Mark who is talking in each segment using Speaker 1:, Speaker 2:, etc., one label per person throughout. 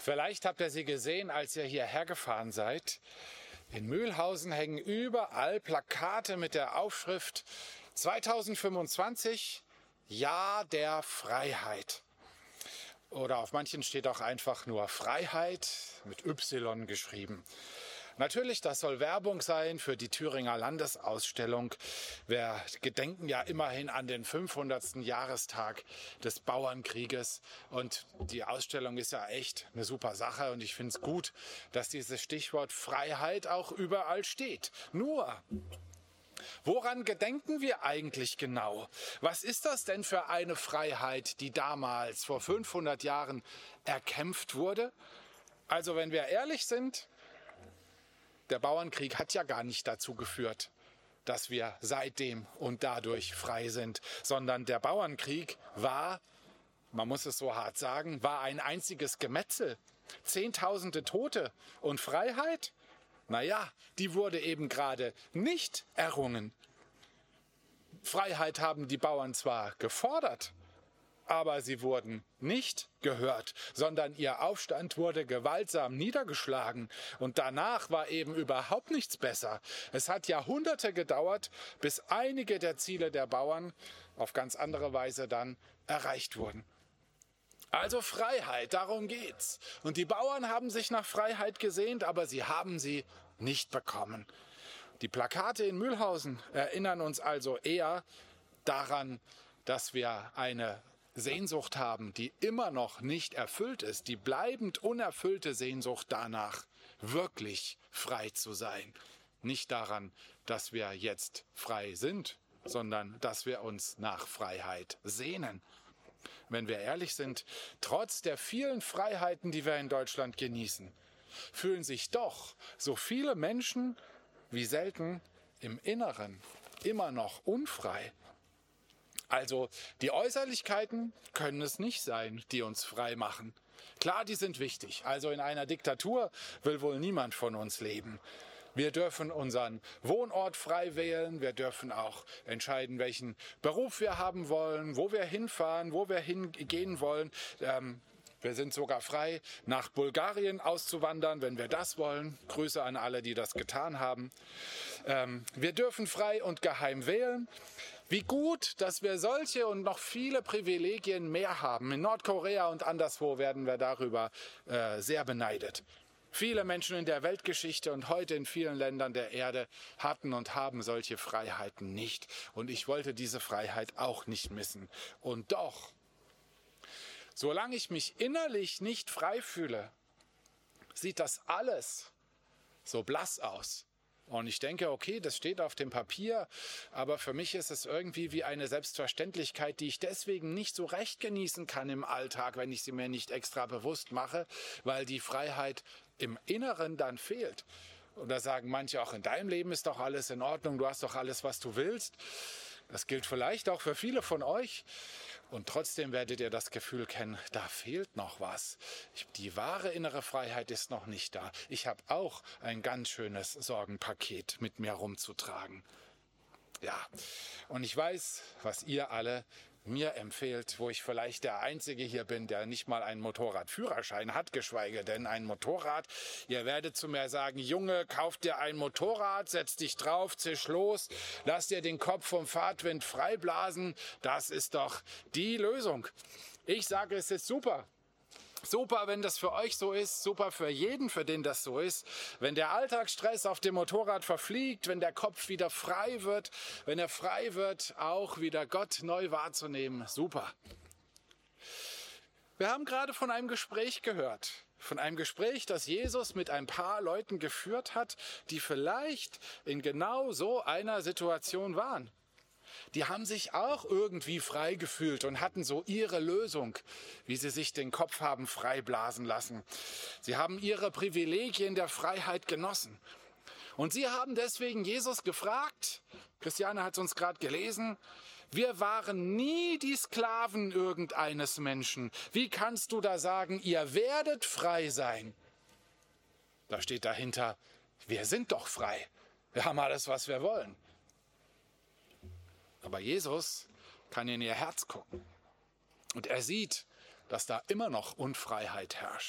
Speaker 1: Vielleicht habt ihr sie gesehen, als ihr hierher gefahren seid. In Mühlhausen hängen überall Plakate mit der Aufschrift 2025, Jahr der Freiheit. Oder auf manchen steht auch einfach nur Freiheit mit Y geschrieben. Natürlich, das soll Werbung sein für die Thüringer Landesausstellung. Wir gedenken ja immerhin an den 500. Jahrestag des Bauernkrieges. Und die Ausstellung ist ja echt eine super Sache. Und ich finde es gut, dass dieses Stichwort Freiheit auch überall steht. Nur, woran gedenken wir eigentlich genau? Was ist das denn für eine Freiheit, die damals vor 500 Jahren erkämpft wurde? Also, wenn wir ehrlich sind, der Bauernkrieg hat ja gar nicht dazu geführt, dass wir seitdem und dadurch frei sind, sondern der Bauernkrieg war, man muss es so hart sagen, war ein einziges Gemetzel. Zehntausende Tote und Freiheit? Naja, die wurde eben gerade nicht errungen. Freiheit haben die Bauern zwar gefordert, aber sie wurden nicht gehört, sondern ihr Aufstand wurde gewaltsam niedergeschlagen. Und danach war eben überhaupt nichts besser. Es hat Jahrhunderte gedauert, bis einige der Ziele der Bauern auf ganz andere Weise dann erreicht wurden. Also Freiheit, darum geht's. Und die Bauern haben sich nach Freiheit gesehnt, aber sie haben sie nicht bekommen. Die Plakate in Mühlhausen erinnern uns also eher daran, dass wir eine Sehnsucht haben, die immer noch nicht erfüllt ist, die bleibend unerfüllte Sehnsucht danach, wirklich frei zu sein. Nicht daran, dass wir jetzt frei sind, sondern dass wir uns nach Freiheit sehnen. Wenn wir ehrlich sind, trotz der vielen Freiheiten, die wir in Deutschland genießen, fühlen sich doch so viele Menschen wie selten im Inneren immer noch unfrei. Also die Äußerlichkeiten können es nicht sein, die uns frei machen. Klar, die sind wichtig. Also in einer Diktatur will wohl niemand von uns leben. Wir dürfen unseren Wohnort frei wählen. Wir dürfen auch entscheiden, welchen Beruf wir haben wollen, wo wir hinfahren, wo wir hingehen wollen. Wir sind sogar frei, nach Bulgarien auszuwandern, wenn wir das wollen. Grüße an alle, die das getan haben. Wir dürfen frei und geheim wählen. Wie gut, dass wir solche und noch viele Privilegien mehr haben. In Nordkorea und anderswo werden wir darüber sehr beneidet. Viele Menschen in der Weltgeschichte und heute in vielen Ländern der Erde hatten und haben solche Freiheiten nicht. Und ich wollte diese Freiheit auch nicht missen. Und doch, solange ich mich innerlich nicht frei fühle, sieht das alles so blass aus. Und ich denke, okay, das steht auf dem Papier, aber für mich ist es irgendwie wie eine Selbstverständlichkeit, die ich deswegen nicht so recht genießen kann im Alltag, wenn ich sie mir nicht extra bewusst mache, weil die Freiheit im Inneren dann fehlt. Und da sagen manche auch, in deinem Leben ist doch alles in Ordnung, du hast doch alles, was du willst. Das gilt vielleicht auch für viele von euch. Und trotzdem werdet ihr das Gefühl kennen, da fehlt noch was. Die wahre innere Freiheit ist noch nicht da. Ich habe auch ein ganz schönes Sorgenpaket mit mir rumzutragen. Ja, und ich weiß, was ihr alle mir empfehlt, wo ich vielleicht der Einzige hier bin, der nicht mal einen Motorradführerschein hat, geschweige denn ein Motorrad. Ihr werdet zu mir sagen, Junge, kauf dir ein Motorrad, setz dich drauf, zisch los, lass dir den Kopf vom Fahrtwind freiblasen. Das ist doch die Lösung. Ich sage, es ist super. Super, wenn das für euch so ist, super für jeden, für den das so ist. Wenn der Alltagsstress auf dem Motorrad verfliegt, wenn der Kopf wieder frei wird, wenn er frei wird, auch wieder Gott neu wahrzunehmen, super. Wir haben gerade von einem Gespräch gehört. Von einem Gespräch, das Jesus mit ein paar Leuten geführt hat, die vielleicht in genau so einer Situation waren. Die haben sich auch irgendwie frei gefühlt und hatten so ihre Lösung, wie sie sich den Kopf haben freiblasen lassen. Sie haben ihre Privilegien der Freiheit genossen. Und sie haben deswegen Jesus gefragt, Christiane hat es uns gerade gelesen, wir waren nie die Sklaven irgendeines Menschen. Wie kannst du da sagen, ihr werdet frei sein? Da steht dahinter, wir sind doch frei. Wir haben alles, was wir wollen. Aber Jesus kann in ihr Herz gucken und er sieht, dass da immer noch Unfreiheit herrscht.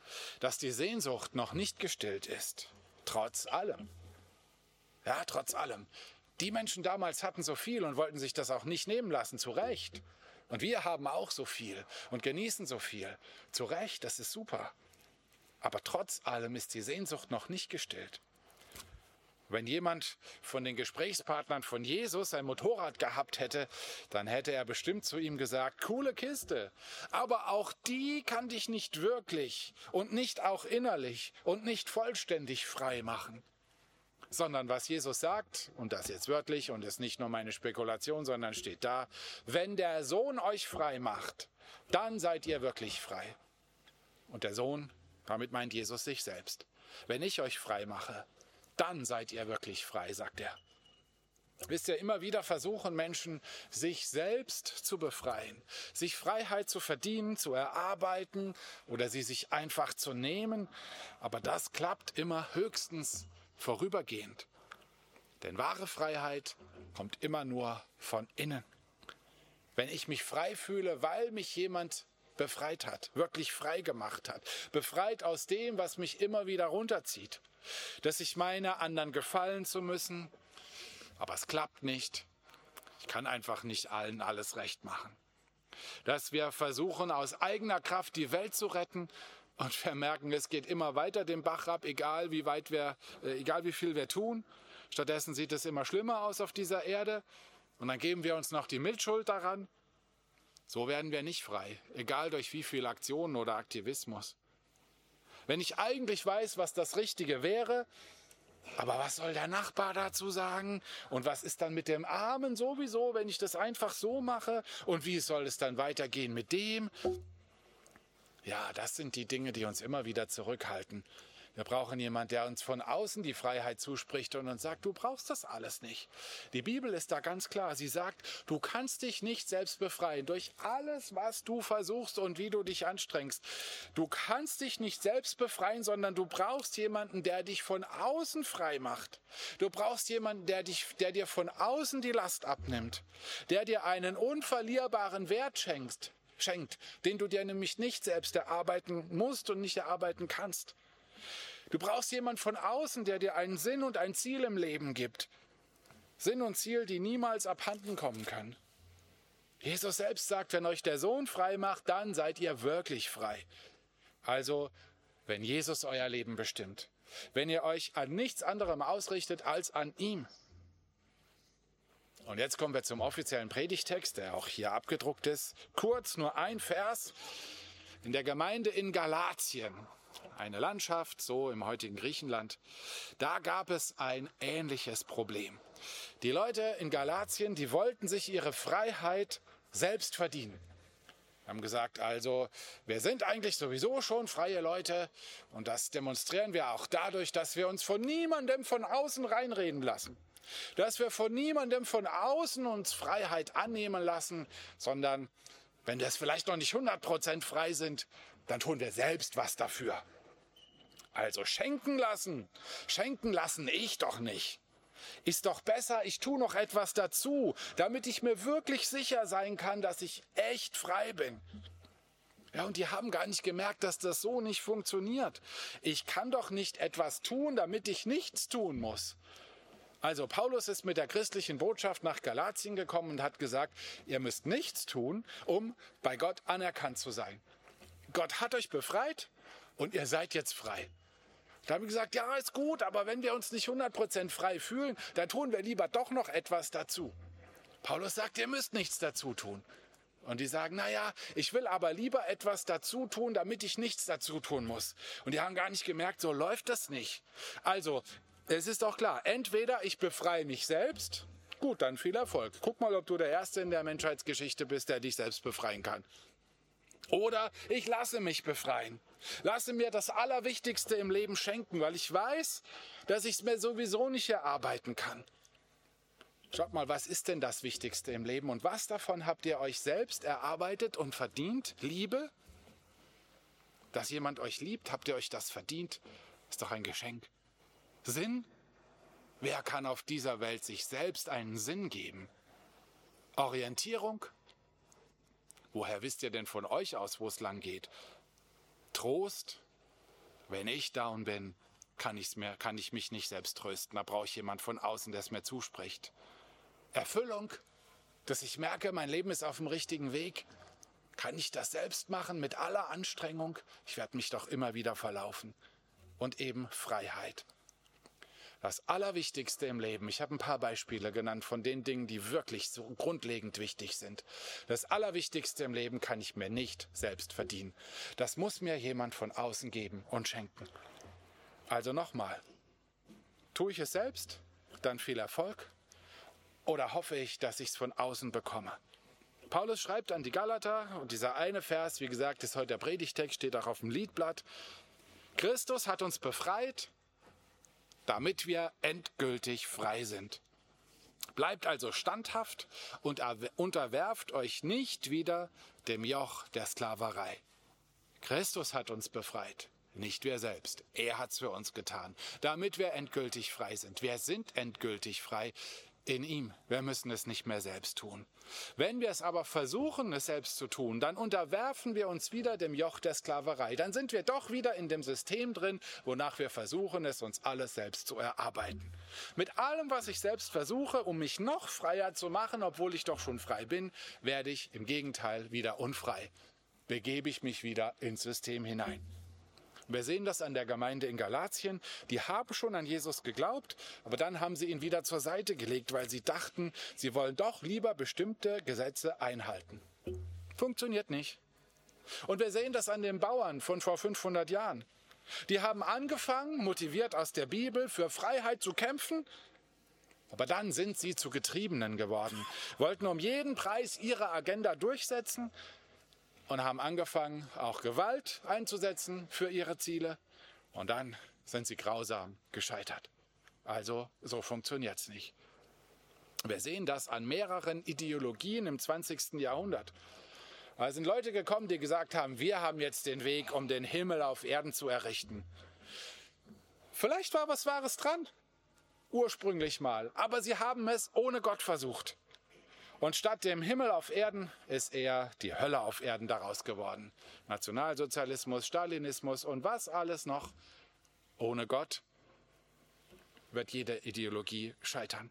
Speaker 1: dass die Sehnsucht noch nicht gestillt ist. Trotz allem. Ja, trotz allem. Die Menschen damals hatten so viel und wollten sich das auch nicht nehmen lassen, zu Recht. Und wir haben auch so viel und genießen so viel. Zu Recht, das ist super. Aber trotz allem ist die Sehnsucht noch nicht gestillt. Wenn jemand von den Gesprächspartnern von Jesus ein Motorrad gehabt hätte, dann hätte er bestimmt zu ihm gesagt, coole Kiste, aber auch die kann dich nicht wirklich und nicht auch innerlich und nicht vollständig frei machen. Sondern was Jesus sagt, und das jetzt wörtlich und ist nicht nur meine Spekulation, sondern steht da, wenn der Sohn euch frei macht, dann seid ihr wirklich frei. Und der Sohn, damit meint Jesus sich selbst. Wenn ich euch frei mache, dann seid ihr wirklich frei, sagt er. Wisst ihr, immer wieder versuchen Menschen, sich selbst zu befreien, sich Freiheit zu verdienen, zu erarbeiten oder sie sich einfach zu nehmen. Aber das klappt immer höchstens vorübergehend. Denn wahre Freiheit kommt immer nur von innen. Wenn ich mich frei fühle, weil mich jemand befreit hat, wirklich frei gemacht hat, befreit aus dem, was mich immer wieder runterzieht, dass ich meine, anderen gefallen zu müssen, aber es klappt nicht. Ich kann einfach nicht allen alles recht machen. Dass wir versuchen, aus eigener Kraft die Welt zu retten und wir merken, es geht immer weiter den Bach ab, egal wie viel wir tun. Stattdessen sieht es immer schlimmer aus auf dieser Erde und dann geben wir uns noch die Mitschuld daran. So werden wir nicht frei, egal durch wie viel Aktionen oder Aktivismus. Wenn ich eigentlich weiß, was das Richtige wäre, aber was soll der Nachbar dazu sagen? Und was ist dann mit dem Armen sowieso, wenn ich das einfach so mache? Und wie soll es dann weitergehen mit dem? Ja, das sind die Dinge, die uns immer wieder zurückhalten. Wir brauchen jemanden, der uns von außen die Freiheit zuspricht und uns sagt, du brauchst das alles nicht. Die Bibel ist da ganz klar. Sie sagt, du kannst dich nicht selbst befreien durch alles, was du versuchst und wie du dich anstrengst. Du kannst dich nicht selbst befreien, sondern du brauchst jemanden, der dich von außen frei macht. Du brauchst jemanden, der dir von außen die Last abnimmt, der dir einen unverlierbaren Wert schenkt, den du dir nämlich nicht selbst erarbeiten musst und nicht erarbeiten kannst. Du brauchst jemanden von außen, der dir einen Sinn und ein Ziel im Leben gibt. Sinn und Ziel, die niemals abhanden kommen können. Jesus selbst sagt, wenn euch der Sohn frei macht, dann seid ihr wirklich frei. Also, wenn Jesus euer Leben bestimmt. Wenn ihr euch an nichts anderem ausrichtet als an ihm. Und jetzt kommen wir zum offiziellen Predigtext, der auch hier abgedruckt ist. Kurz, nur ein Vers. In der Gemeinde in Galatien, eine Landschaft, so im heutigen Griechenland, da gab es ein ähnliches Problem. Die Leute in Galatien, die wollten sich ihre Freiheit selbst verdienen. Wir haben gesagt, also wir sind eigentlich sowieso schon freie Leute und das demonstrieren wir auch dadurch, dass wir uns von niemandem von außen reinreden lassen. Dass wir von niemandem von außen uns Freiheit annehmen lassen, sondern wenn wir es vielleicht noch nicht 100% frei sind, dann tun wir selbst was dafür. Also schenken lassen ich doch nicht. Ist doch besser, ich tue noch etwas dazu, damit ich mir wirklich sicher sein kann, dass ich echt frei bin. Ja, und die haben gar nicht gemerkt, dass das so nicht funktioniert. Ich kann doch nicht etwas tun, damit ich nichts tun muss. Also Paulus ist mit der christlichen Botschaft nach Galatien gekommen und hat gesagt, ihr müsst nichts tun, um bei Gott anerkannt zu sein. Gott hat euch befreit und ihr seid jetzt frei. Da haben wir gesagt, ja, ist gut, aber wenn wir uns nicht 100% frei fühlen, dann tun wir lieber doch noch etwas dazu. Paulus sagt, ihr müsst nichts dazu tun. Und die sagen, naja, ich will aber lieber etwas dazu tun, damit ich nichts dazu tun muss. Und die haben gar nicht gemerkt, so läuft das nicht. Also, es ist doch klar, entweder ich befreie mich selbst, gut, dann viel Erfolg. Guck mal, ob du der Erste in der Menschheitsgeschichte bist, der dich selbst befreien kann. Oder ich lasse mich befreien. Lasse mir das Allerwichtigste im Leben schenken, weil ich weiß, dass ich es mir sowieso nicht erarbeiten kann. Schaut mal, was ist denn das Wichtigste im Leben und was davon habt ihr euch selbst erarbeitet und verdient? Liebe? Dass jemand euch liebt, habt ihr euch das verdient? Ist doch ein Geschenk. Sinn? Wer kann auf dieser Welt sich selbst einen Sinn geben? Orientierung? Woher wisst ihr denn von euch aus, wo es lang geht? Trost? Wenn ich down bin, kann ich mich nicht selbst trösten. Da brauche ich jemand von außen, der es mir zuspricht. Erfüllung, dass ich merke, mein Leben ist auf dem richtigen Weg. Kann ich das selbst machen mit aller Anstrengung? Ich werde mich doch immer wieder verlaufen. Und eben Freiheit. Das Allerwichtigste im Leben, ich habe ein paar Beispiele genannt von den Dingen, die wirklich so grundlegend wichtig sind. Das Allerwichtigste im Leben kann ich mir nicht selbst verdienen. Das muss mir jemand von außen geben und schenken. Also nochmal, tue ich es selbst, dann viel Erfolg, oder hoffe ich, dass ich es von außen bekomme? Paulus schreibt an die Galater, und dieser eine Vers, wie gesagt, ist heute der Predigtext, steht auch auf dem Liedblatt. Christus hat uns befreit, damit wir endgültig frei sind. Bleibt also standhaft und unterwerft euch nicht wieder dem Joch der Sklaverei. Christus hat uns befreit, nicht wir selbst. Er hat es für uns getan, damit wir endgültig frei sind. Wir sind endgültig frei in ihm. Wir müssen es nicht mehr selbst tun. Wenn wir es aber versuchen, es selbst zu tun, dann unterwerfen wir uns wieder dem Joch der Sklaverei. Dann sind wir doch wieder in dem System drin, wonach wir versuchen, es uns alles selbst zu erarbeiten. Mit allem, was ich selbst versuche, um mich noch freier zu machen, obwohl ich doch schon frei bin, werde ich im Gegenteil wieder unfrei. Begebe ich mich wieder ins System hinein. Wir sehen das an der Gemeinde in Galatien. Die haben schon an Jesus geglaubt, aber dann haben sie ihn wieder zur Seite gelegt, weil sie dachten, sie wollen doch lieber bestimmte Gesetze einhalten. Funktioniert nicht. Und wir sehen das an den Bauern von vor 500 Jahren. Die haben angefangen, motiviert aus der Bibel, für Freiheit zu kämpfen, aber dann sind sie zu Getriebenen geworden, wollten um jeden Preis ihre Agenda durchsetzen, und haben angefangen, auch Gewalt einzusetzen für ihre Ziele. Und dann sind sie grausam gescheitert. Also so funktioniert es nicht. Wir sehen das an mehreren Ideologien im 20. Jahrhundert. Da sind Leute gekommen, die gesagt haben, wir haben jetzt den Weg, um den Himmel auf Erden zu errichten. Vielleicht war was Wahres dran, ursprünglich mal. Aber sie haben es ohne Gott versucht. Und statt dem Himmel auf Erden ist eher die Hölle auf Erden daraus geworden. Nationalsozialismus, Stalinismus und was alles noch. Ohne Gott wird jede Ideologie scheitern.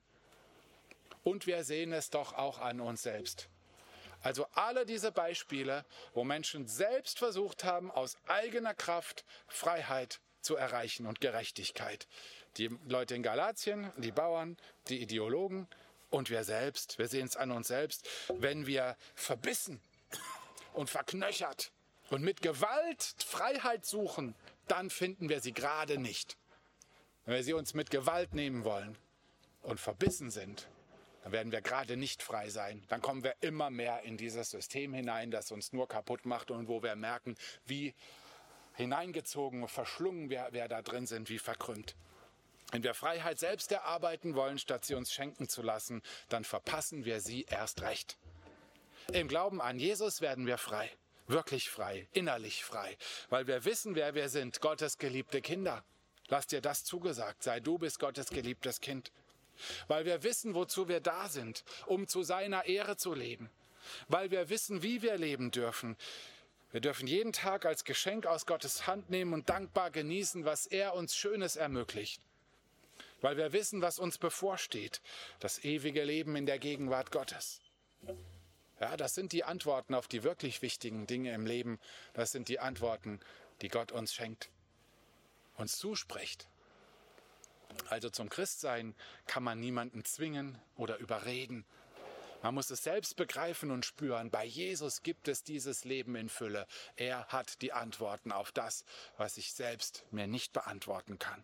Speaker 1: Und wir sehen es doch auch an uns selbst. Also alle diese Beispiele, wo Menschen selbst versucht haben, aus eigener Kraft Freiheit zu erreichen und Gerechtigkeit. Die Leute in Galatien, die Bauern, die Ideologen, und wir selbst, wir sehen es an uns selbst, wenn wir verbissen und verknöchert und mit Gewalt Freiheit suchen, dann finden wir sie gerade nicht. Wenn wir sie uns mit Gewalt nehmen wollen und verbissen sind, dann werden wir gerade nicht frei sein. Dann kommen wir immer mehr in dieses System hinein, das uns nur kaputt macht und wo wir merken, wie hineingezogen und verschlungen wir da drin sind, wie verkrümmt. Wenn wir Freiheit selbst erarbeiten wollen, statt sie uns schenken zu lassen, dann verpassen wir sie erst recht. Im Glauben an Jesus werden wir frei, wirklich frei, innerlich frei, weil wir wissen, wer wir sind, Gottes geliebte Kinder. Lass dir das zugesagt, du bist Gottes geliebtes Kind. Weil wir wissen, wozu wir da sind, um zu seiner Ehre zu leben. Weil wir wissen, wie wir leben dürfen. Wir dürfen jeden Tag als Geschenk aus Gottes Hand nehmen und dankbar genießen, was er uns Schönes ermöglicht. Weil wir wissen, was uns bevorsteht, das ewige Leben in der Gegenwart Gottes. Ja, das sind die Antworten auf die wirklich wichtigen Dinge im Leben. Das sind die Antworten, die Gott uns schenkt, uns zuspricht. Also zum Christsein kann man niemanden zwingen oder überreden. Man muss es selbst begreifen und spüren. Bei Jesus gibt es dieses Leben in Fülle. Er hat die Antworten auf das, was ich selbst mir nicht beantworten kann.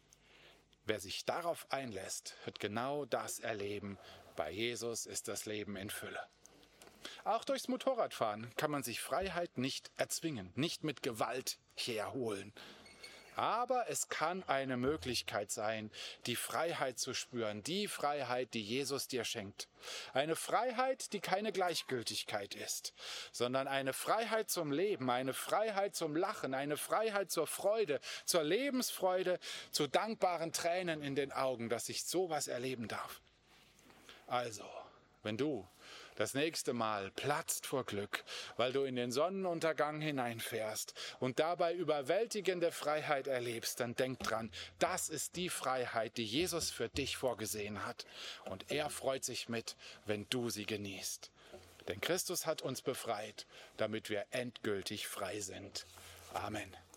Speaker 1: Wer sich darauf einlässt, wird genau das erleben. Bei Jesus ist das Leben in Fülle. Auch durchs Motorradfahren kann man sich Freiheit nicht erzwingen, nicht mit Gewalt herholen. Aber es kann eine Möglichkeit sein, die Freiheit zu spüren, die Freiheit, die Jesus dir schenkt. Eine Freiheit, die keine Gleichgültigkeit ist, sondern eine Freiheit zum Leben, eine Freiheit zum Lachen, eine Freiheit zur Freude, zur Lebensfreude, zu dankbaren Tränen in den Augen, dass ich sowas erleben darf. Also, wenn du das nächste Mal platzt vor Glück, weil du in den Sonnenuntergang hineinfährst und dabei überwältigende Freiheit erlebst, dann denk dran, das ist die Freiheit, die Jesus für dich vorgesehen hat. Und er freut sich mit, wenn du sie genießt. Denn Christus hat uns befreit, damit wir endgültig frei sind. Amen.